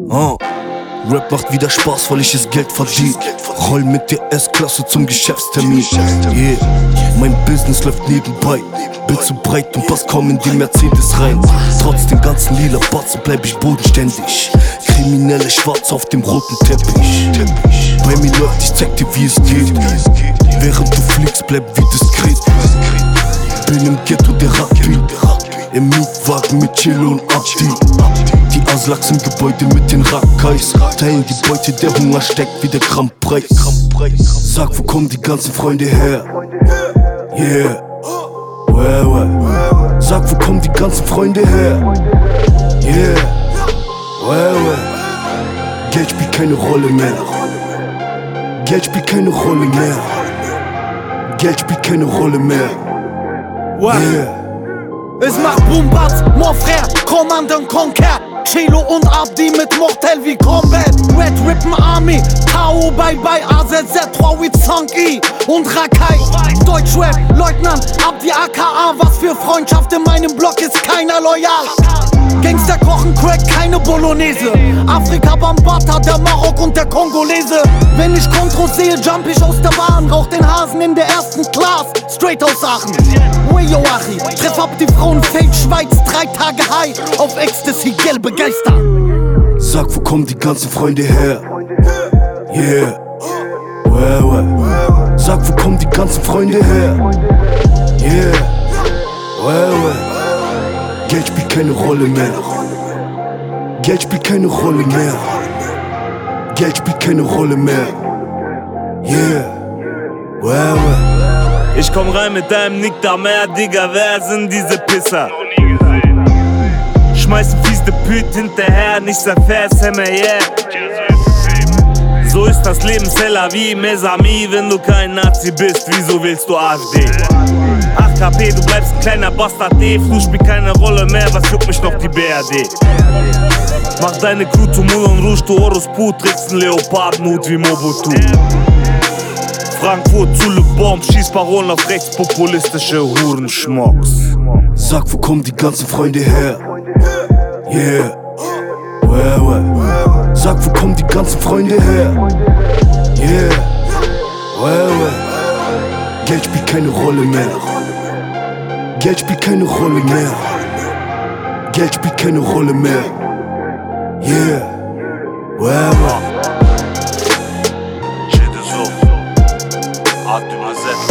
Rap macht wieder Spaß, weil ich es Geld verdiene. Roll mit der S-Klasse zum Geschäftstermin. Yeah, mein Business läuft nebenbei. Bin zu breit und pass kaum in die Mercedes rein. Trotz den ganzen lila Batzen bleib ich bodenständig. Kriminelle Schwarz auf dem roten Teppich. Bei mir läuft, ich zeig dir wie es geht. Während du fliegst, bleib wie diskret. Bin im Ghetto der Rappi. Im Mietwagen mit Chilo und Abdi. Die Aslaks im Gebäude mit den Rackais. Teilen die Beute, der Hunger steckt wie der Grammpreis. Sag, wo kommen die ganzen Freunde her? Yeah, Sag, wo kommen die ganzen Freunde her? Yeah, Geld spielt keine Rolle mehr. Geld spielt keine Rolle mehr. Geld spielt keine Rolle mehr. Yeah. Es macht Boom Batz, mon frère, Commandant Conquer. Chilo und Abdi mit Mortel wie Combat. Red Ribbon Army, Tao Bye Bye, AZZ3 with Sanki und Rakai. Deutschrap, Leutnant, Abdi aka. Was für Freundschaft, in meinem Block ist keiner loyal. Gangster kochen Crack, keine Bolognese. Afrika Bambata, der Marok und der Kongolese. Wenn ich Kontro sehe, jump ich aus der Bahn. Rauch den Hasen in der ersten Class, straight aus Aachen. Weyo Achi, treff ab die Frauen, Fake Schweiz, 3 Tage high. Auf Ecstasy, gelbe Geister. Sag, wo kommen die ganzen Freunde her? Yeah, Sag, wo kommen die ganzen Freunde her? Yeah, Geld spielt keine Rolle mehr. Geld spielt keine Rolle mehr. Geld spielt keine Rolle mehr. Yeah, Ich komm rein mit deinem Nick da mehr, Digga, wer sind diese Pisser? Schmeißen fies de Püt hinterher, nicht sehr fair, yeah. So ist das Leben, c'est la vie, mes amis. Wenn du kein Nazi bist, wieso willst du AfD? 8 KP, du bleibst ein kleiner Bastard, du spielt keine Rolle mehr, was juckt mich noch die BRD? Mach deine Crew zu Moulin Rouge, du Horus-Pu, trägst einen Leopardenhut wie Mobutu. Frankfurt zu Le Bomb, schieß Parolen auf rechtspopulistische Hurenschmocks. Sag, wo kommen die ganzen Freunde her? Yeah, Sag, wo kommen die ganzen Freunde her? Yeah, Geld spielt keine Rolle mehr. Geld spielt keine Rolle mehr. Geld spielt keine Rolle mehr. Yeah, J'ai des offres, hâte de me